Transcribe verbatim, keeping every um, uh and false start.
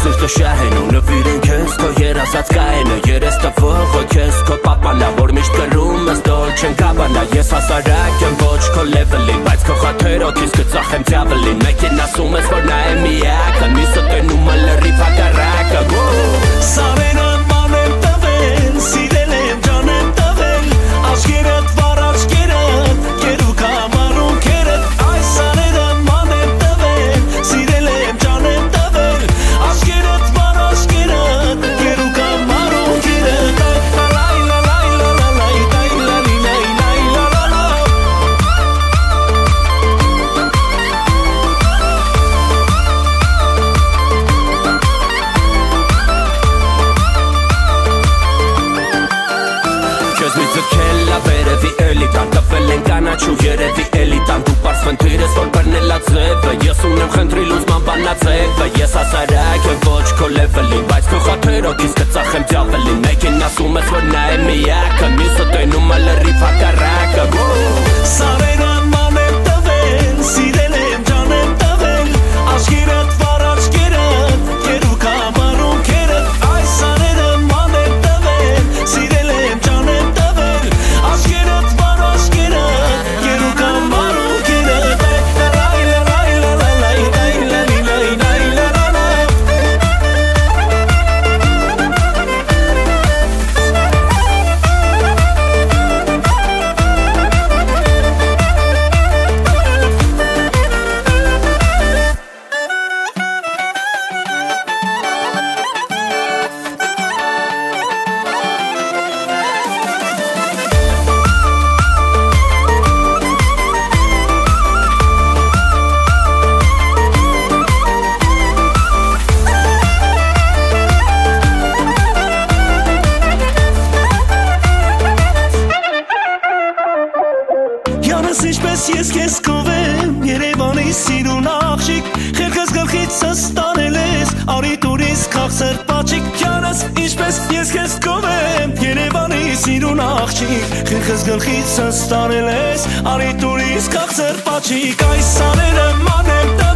սիրտը շահեն ու նվիրեն քեզ քո երազած կայենը երես տվողը քեզ քո պապանա որ միշտ կրում ես Dolce and Gabbana ես հասարակ եմ ոչ քո լեվելին բայց քո խաթերոքից կծախեմ դյավլին մեկին ասում ես որ նա է միակը մյուսը տենում է լրիվ հակառակը Սարերը ման եմ տվել սիրել եմ ջան եմ տվել Աշկերդ վար աշկերդ կերուկ համարում կերդ Այս սարերը ման եմ տվել սիրել եմ ջան եմ տվել Աշկերդ վար աշկերդ կերուկ համարում կերդ Կանաչու երևի էլիտան դու պարս վնթիր ես որ բրնելա ձևը Ես ունեմ խնդրի լուծման բանաձևը Ես հասարակ եմ ոչ քո լեվելին բայց քո խաթերոքից կծախեմ դյավլին Մեկին ասում ես որ նա է միակը մյուսը տենում է լրիվ հակառակը Սարերը ման եմ տվել սիրել եմ ջան եմ տվել Աշկերդ վար աշկերդ կերուկ համարում կերդ Այս սարերը ման եմ տվել սիրել եմ ջան եմ տվել Աշկերդ վար աշկերդ կերուկ համարում կերդ Ինչպես ես քեզ կովեմ Երևանի սիրուն աղջիկ Խելքս գլխից ստանել ես Արի տուրիս քաղցր պաչիկ Յանս ինչպես ես քեզ կովեմ Երևանի սիրուն աղջիկ Խելքս գլխից ստանել ես Արի տուրիս քաղցր պաչիկ Այս սարերը ման եմ